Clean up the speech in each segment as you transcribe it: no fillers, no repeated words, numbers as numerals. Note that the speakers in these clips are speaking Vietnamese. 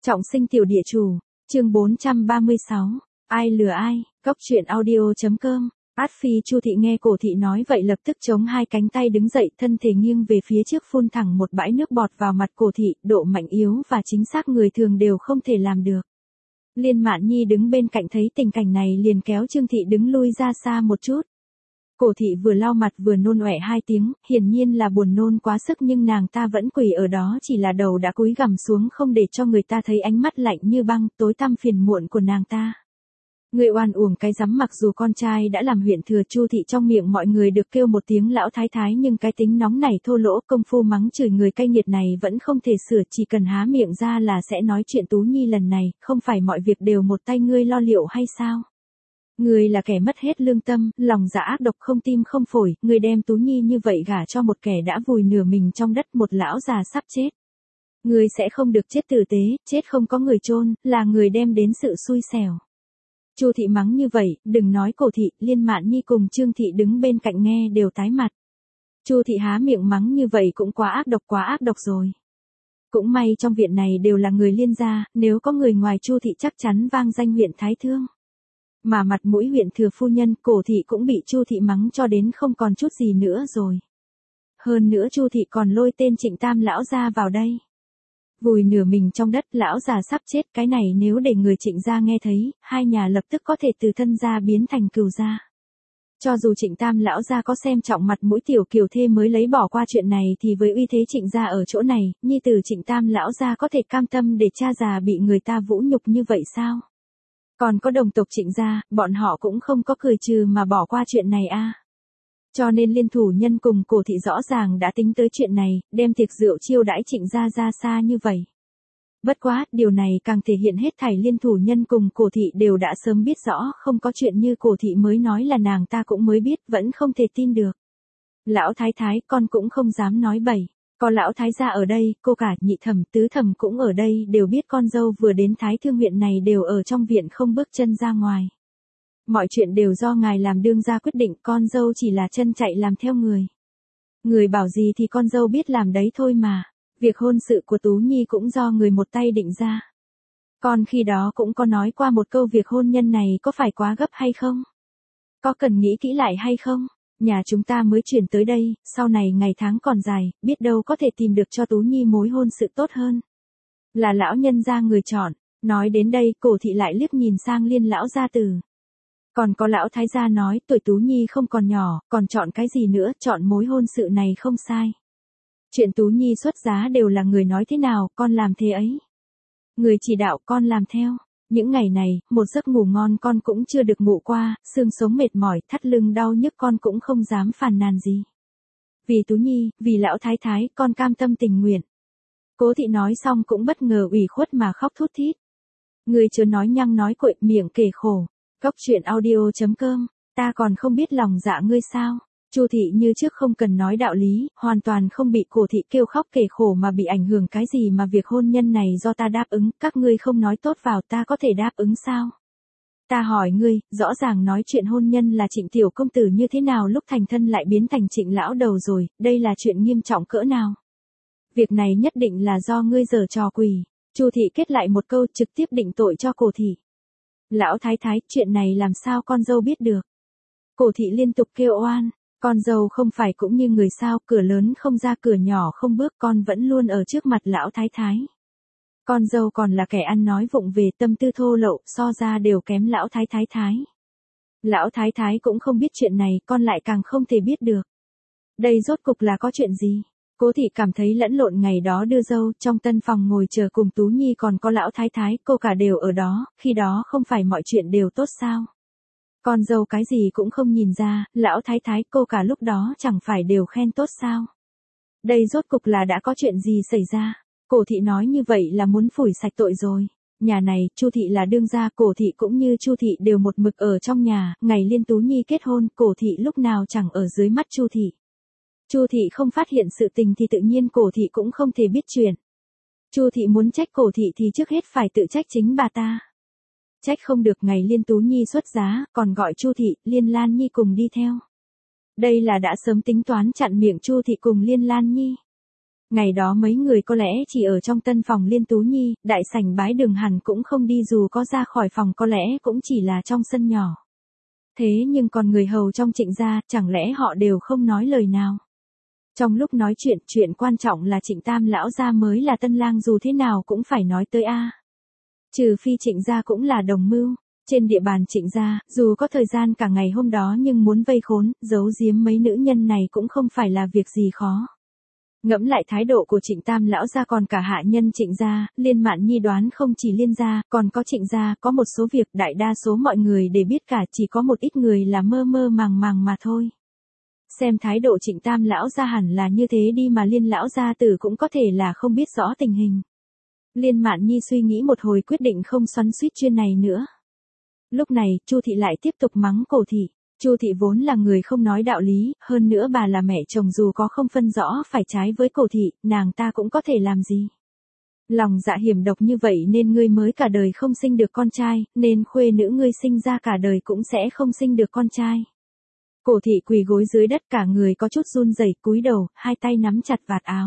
Trọng sinh tiểu địa chủ, chương 436, ai lừa ai, góc truyện audio.com. Át Phi Chu Thị nghe Cổ Thị nói vậy lập tức chống hai cánh tay đứng dậy, thân thể nghiêng về phía trước phun thẳng một bãi nước bọt vào mặt Cổ Thị, độ mạnh yếu và chính xác người thường đều không thể làm được. Liên Mạn Nhi đứng bên cạnh thấy tình cảnh này liền kéo Trương Thị đứng lui ra xa một chút. Cổ Thị vừa lau mặt vừa nôn ọe hai tiếng, hiển nhiên là buồn nôn quá sức nhưng nàng ta vẫn quỳ ở đó, chỉ là đầu đã cúi gằm xuống không để cho người ta thấy ánh mắt lạnh như băng, tối tăm phiền muộn của nàng ta. Người oan uổng cái rắm, mặc dù con trai đã làm huyện thừa Chu Thị trong miệng mọi người được kêu một tiếng lão thái thái, nhưng cái tính nóng này thô lỗ công phu mắng chửi người cay nghiệt này vẫn không thể sửa, chỉ cần há miệng ra là sẽ nói chuyện Tú Nhi lần này, không phải mọi việc đều một tay ngươi lo liệu hay sao? Ngươi là kẻ mất hết lương tâm, lòng dạ ác độc không tim không phổi, ngươi đem Tú Nhi như vậy gả cho một kẻ đã vùi nửa mình trong đất, một lão già sắp chết. Ngươi sẽ không được chết tử tế, chết không có người chôn, là người đem đến sự xui xẻo. Chu Thị mắng như vậy, đừng nói Cổ Thị, Liên Mạn Nhi cùng Trương Thị đứng bên cạnh nghe đều tái mặt. Chu Thị há miệng mắng như vậy cũng quá ác độc rồi. Cũng may trong viện này đều là người Liên gia, nếu có người ngoài Chu Thị chắc chắn vang danh huyện Thái Thương. Mà mặt mũi huyện thừa phu nhân, Cổ Thị cũng bị Chu Thị mắng cho đến không còn chút gì nữa rồi. Hơn nữa Chu Thị còn lôi tên Trịnh Tam lão gia vào đây. Vùi nửa mình trong đất, lão già sắp chết, cái này nếu để người Trịnh gia nghe thấy, hai nhà lập tức có thể từ thân gia biến thành cừu gia. Cho dù Trịnh Tam lão gia có xem trọng mặt mũi tiểu kiều thê mới lấy bỏ qua chuyện này, thì với uy thế Trịnh gia ở chỗ này, nhi tử Trịnh Tam lão gia có thể cam tâm để cha già bị người ta vũ nhục như vậy sao? Còn có đồng tộc Trịnh gia, bọn họ cũng không có cười trừ mà bỏ qua chuyện này a. Cho nên Liên thủ nhân cùng Cổ Thị rõ ràng đã tính tới chuyện này, đem tiệc rượu chiêu đãi Trịnh gia ra xa như vậy. Bất quá, điều này càng thể hiện hết thảy Liên thủ nhân cùng Cổ Thị đều đã sớm biết rõ, không có chuyện như Cổ Thị mới nói là nàng ta cũng mới biết, vẫn không thể tin được. Lão thái thái, con cũng không dám nói bậy. Có lão thái gia ở đây, cô cả, nhị thẩm, tứ thẩm cũng ở đây, đều biết con dâu vừa đến Thái Thương huyện này đều ở trong viện không bước chân ra ngoài. Mọi chuyện đều do ngài làm đương gia quyết định, con dâu chỉ là chân chạy làm theo người. Người bảo gì thì con dâu biết làm đấy thôi mà. Việc hôn sự của Tú Nhi cũng do người một tay định ra. Con khi đó cũng có nói qua một câu, việc hôn nhân này có phải quá gấp hay không? Có cần nghĩ kỹ lại hay không? Nhà chúng ta mới chuyển tới đây, sau này ngày tháng còn dài, biết đâu có thể tìm được cho Tú Nhi mối hôn sự tốt hơn. Là lão nhân gia người chọn. Nói đến đây, Cổ Thị lại liếc nhìn sang Liên lão gia tử. Còn có lão thái gia nói, tuổi Tú Nhi không còn nhỏ, còn chọn cái gì nữa, chọn mối hôn sự này không sai. Chuyện Tú Nhi xuất giá đều là người nói thế nào, con làm thế ấy. Người chỉ đạo, con làm theo. Những ngày này, một giấc ngủ ngon con cũng chưa được ngủ qua, xương sống mệt mỏi, thắt lưng đau nhức con cũng không dám phàn nàn gì. Vì Tú Nhi, vì lão thái thái, con cam tâm tình nguyện. Cố Thị nói xong cũng bất ngờ ủy khuất mà khóc thút thít. Người chưa nói nhăng nói cuội, miệng kể khổ. Góc truyện audio.com, ta còn không biết lòng dạ ngươi sao? Chu Thị như trước không cần nói đạo lý, hoàn toàn không bị Cổ Thị kêu khóc kể khổ mà bị ảnh hưởng cái gì, mà việc hôn nhân này do ta đáp ứng, các ngươi không nói tốt vào ta có thể đáp ứng sao? Ta hỏi ngươi, rõ ràng nói chuyện hôn nhân là Trịnh tiểu công tử như thế nào lúc thành thân lại biến thành Trịnh lão đầu rồi, đây là chuyện nghiêm trọng cỡ nào? Việc này nhất định là do ngươi giở trò quỷ. Chu Thị kết lại một câu trực tiếp định tội cho Cổ Thị. Lão thái thái, chuyện này làm sao con dâu biết được? Cổ Thị liên tục kêu oan, con dâu không phải cũng như người sao, cửa lớn không ra cửa nhỏ không bước, con vẫn luôn ở trước mặt lão thái thái. Con dâu còn là kẻ ăn nói vụng về, tâm tư thô lậu, so ra đều kém lão thái thái. Lão thái thái cũng không biết chuyện này, con lại càng không thể biết được. Đây rốt cục là có chuyện gì? Cố Thị cảm thấy lẫn lộn, ngày đó đưa dâu, trong tân phòng ngồi chờ cùng Tú Nhi còn có lão thái thái, cô cả đều ở đó, khi đó không phải mọi chuyện đều tốt sao? Con dâu cái gì cũng không nhìn ra, lão thái thái, cô cả lúc đó chẳng phải đều khen tốt sao? Đây rốt cục là đã có chuyện gì xảy ra? Cổ Thị nói như vậy là muốn phủi sạch tội rồi. Nhà này, Chu Thị là đương gia, Cổ Thị cũng như Chu Thị đều một mực ở trong nhà, ngày Liên Tú Nhi kết hôn, Cổ Thị lúc nào chẳng ở dưới mắt Chu Thị. Chu Thị không phát hiện sự tình thì tự nhiên Cổ Thị cũng không thể biết chuyện. Chu Thị muốn trách Cổ Thị thì trước hết phải tự trách chính bà ta. Trách không được, ngày Liên Tú Nhi xuất giá, còn gọi Chu Thị, Liên Lan Nhi cùng đi theo. Đây là đã sớm tính toán chặn miệng Chu Thị cùng Liên Lan Nhi. Ngày đó mấy người có lẽ chỉ ở trong tân phòng Liên Tú Nhi, đại sảnh bái đường hẳn cũng không đi, dù có ra khỏi phòng có lẽ cũng chỉ là trong sân nhỏ. Thế nhưng còn người hầu trong Trịnh gia, chẳng lẽ họ đều không nói lời nào? Trong lúc nói chuyện quan trọng là Trịnh Tam lão gia mới là tân lang, dù thế nào cũng phải nói tới a. Trừ phi Trịnh gia cũng là đồng mưu. Trên địa bàn Trịnh gia, dù có thời gian cả ngày hôm đó nhưng muốn vây khốn, giấu giếm mấy nữ nhân này cũng không phải là việc gì khó. Ngẫm lại thái độ của Trịnh Tam lão gia còn cả hạ nhân Trịnh gia, Liên Mạn Nhi đoán không chỉ Liên gia, còn có Trịnh gia, có một số việc đại đa số mọi người để biết cả, chỉ có một ít người là mơ mơ màng màng mà thôi. Xem thái độ Trịnh Tam lão gia hẳn là như thế đi mà Liên lão gia tử cũng có thể là không biết rõ tình hình. Liên Mạn Nhi suy nghĩ một hồi quyết định không xoắn xuýt chuyện này nữa. Lúc này, Chu thị lại tiếp tục mắng Cổ thị. Chu thị vốn là người không nói đạo lý, hơn nữa bà là mẹ chồng, dù có không phân rõ phải trái với Cổ thị, nàng ta cũng có thể làm gì. Lòng dạ hiểm độc như vậy nên ngươi mới cả đời không sinh được con trai, nên khuê nữ ngươi sinh ra cả đời cũng sẽ không sinh được con trai. Cổ thị quỳ gối dưới đất, cả người có chút run rẩy, cúi đầu, hai tay nắm chặt vạt áo.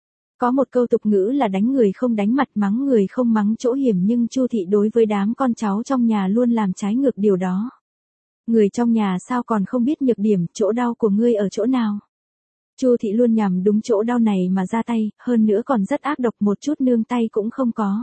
Có một câu tục ngữ là đánh người không đánh mặt, mắng người không mắng chỗ hiểm, nhưng Chu thị đối với đám con cháu trong nhà luôn làm trái ngược điều đó. Người trong nhà sao còn không biết nhược điểm, chỗ đau của ngươi ở chỗ nào? Chu thị luôn nhằm đúng chỗ đau này mà ra tay, hơn nữa còn rất ác độc, một chút nương tay cũng không có.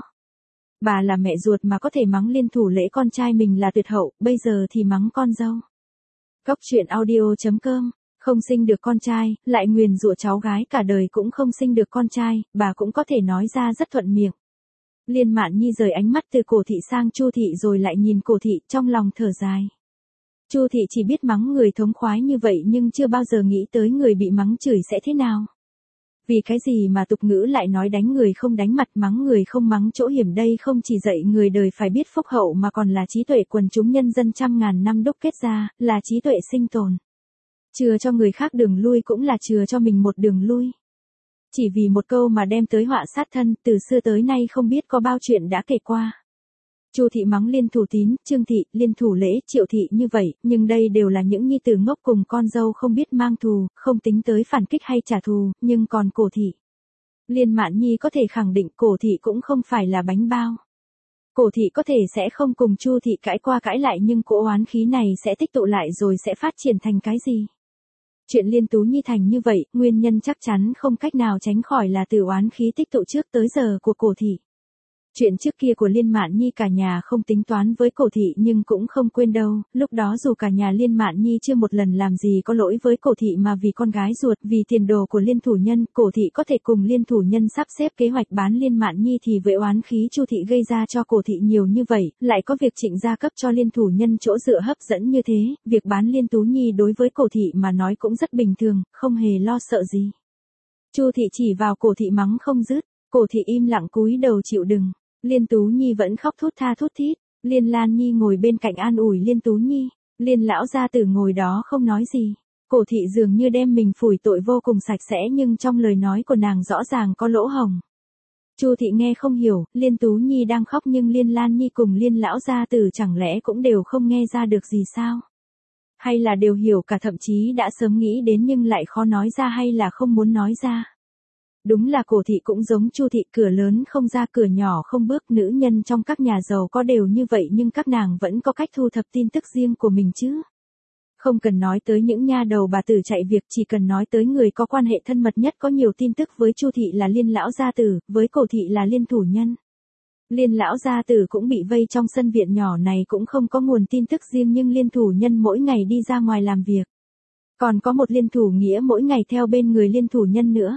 Bà là mẹ ruột mà có thể mắng Liên Thủ Lễ con trai mình là tuyệt hậu, bây giờ thì mắng con dâu. Cóc truyện audio.com, không sinh được con trai, lại nguyền rủa cháu gái cả đời cũng không sinh được con trai, bà cũng có thể nói ra rất thuận miệng. Liên Mạn Nhi rời ánh mắt từ Cổ thị sang Chu thị rồi lại nhìn Cổ thị, trong lòng thở dài. Chu thị chỉ biết mắng người thống khoái như vậy nhưng chưa bao giờ nghĩ tới người bị mắng chửi sẽ thế nào. Vì cái gì mà tục ngữ lại nói đánh người không đánh mặt, mắng người không mắng chỗ hiểm, đây không chỉ dạy người đời phải biết phúc hậu mà còn là trí tuệ quần chúng nhân dân trăm ngàn năm đúc kết ra, là trí tuệ sinh tồn. Chừa cho người khác đường lui cũng là chừa cho mình một đường lui. Chỉ vì một câu mà đem tới họa sát thân, từ xưa tới nay không biết có bao chuyện đã kể qua. Chu thị mắng Liên Thủ Tín, Trương thị, Liên Thủ Lễ, Triệu thị như vậy, nhưng đây đều là những nhi tử ngốc cùng con dâu không biết mang thù, không tính tới phản kích hay trả thù, nhưng còn Cổ thị. Liên Mạn Nhi có thể khẳng định Cổ thị cũng không phải là bánh bao. Cổ thị có thể sẽ không cùng Chu thị cãi qua cãi lại, nhưng cỗ oán khí này sẽ tích tụ lại rồi sẽ phát triển thành cái gì? Chuyện Liên Tú Nhi thành như vậy, nguyên nhân chắc chắn không cách nào tránh khỏi là từ oán khí tích tụ trước tới giờ của Cổ thị. Chuyện trước kia của Liên Mạn Nhi cả nhà không tính toán với Cổ thị nhưng cũng không quên đâu, lúc đó dù cả nhà Liên Mạn Nhi chưa một lần làm gì có lỗi với Cổ thị mà vì con gái ruột, vì tiền đồ của Liên Thủ Nhân, Cổ thị có thể cùng Liên Thủ Nhân sắp xếp kế hoạch bán Liên Mạn Nhi, thì với oán khí Chu thị gây ra cho Cổ thị nhiều như vậy, lại có việc Trịnh gia cấp cho Liên Thủ Nhân chỗ dựa hấp dẫn như thế, việc bán Liên Tú Nhi đối với Cổ thị mà nói cũng rất bình thường, không hề lo sợ gì. Chu thị chỉ vào Cổ thị mắng không dứt, Cổ thị im lặng cúi đầu chịu đựng. Liên Tú Nhi vẫn khóc thút tha thút thít, Liên Lan Nhi ngồi bên cạnh an ủi Liên Tú Nhi, Liên lão gia tử ngồi đó không nói gì. Cổ thị dường như đem mình phủi tội vô cùng sạch sẽ, nhưng trong lời nói của nàng rõ ràng có lỗ hổng. Chu thị nghe không hiểu, Liên Tú Nhi đang khóc nhưng Liên Lan Nhi cùng Liên lão gia tử chẳng lẽ cũng đều không nghe ra được gì sao? Hay là đều hiểu cả, thậm chí đã sớm nghĩ đến nhưng lại khó nói ra, hay là không muốn nói ra? Đúng là Cổ thị cũng giống Chu thị, cửa lớn không ra cửa nhỏ không bước, nữ nhân trong các nhà giàu có đều như vậy nhưng các nàng vẫn có cách thu thập tin tức riêng của mình chứ. Không cần nói tới những nha đầu bà tử chạy việc, chỉ cần nói tới người có quan hệ thân mật nhất có nhiều tin tức với Chu thị là Liên lão gia tử, với Cổ thị là Liên Thủ Nhân. Liên lão gia tử cũng bị vây trong sân viện nhỏ này cũng không có nguồn tin tức riêng, nhưng Liên Thủ Nhân mỗi ngày đi ra ngoài làm việc. Còn có một Liên Thủ Nghĩa mỗi ngày theo bên người Liên Thủ Nhân nữa.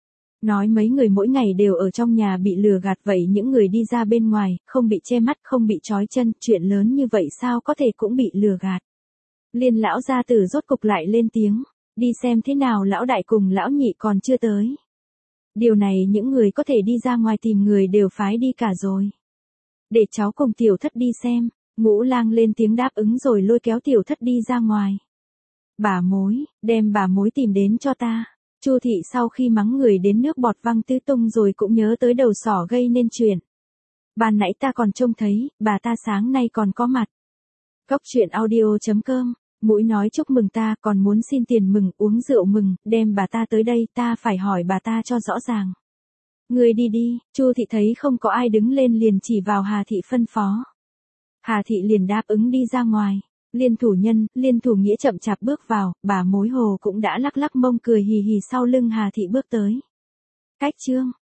Nói mấy người mỗi ngày đều ở trong nhà bị lừa gạt, vậy những người đi ra bên ngoài, không bị che mắt, không bị trói chân, chuyện lớn như vậy sao có thể cũng bị lừa gạt. Liên lão gia tử rốt cục lại lên tiếng, đi xem thế nào lão đại cùng lão nhị còn chưa tới. Điều này những người có thể đi ra ngoài tìm người đều phái đi cả rồi. Để cháu cùng tiểu thất đi xem. Ngũ Lang lên tiếng đáp ứng rồi lôi kéo tiểu thất đi ra ngoài. Bà mối, đem bà mối tìm đến cho ta. Chu thị sau khi mắng người đến nước bọt văng tứ tung rồi cũng nhớ tới đầu sỏ gây nên chuyện. Ban nãy ta còn trông thấy, bà ta sáng nay còn có mặt. Cóc truyện audio.com Mũi nói chúc mừng ta, còn muốn xin tiền mừng, uống rượu mừng, đem bà ta tới đây, ta phải hỏi bà ta cho rõ ràng. Ngươi đi đi, Chu thị thấy không có ai đứng lên liền chỉ vào Hà thị phân phó. Hà thị liền đáp ứng đi ra ngoài. Liên thủ nhân, Liên thủ nghĩa chậm chạp bước vào, bà mối hồ cũng đã lắc lắc mông cười hì hì sau lưng Hà thị bước tới. Cách chương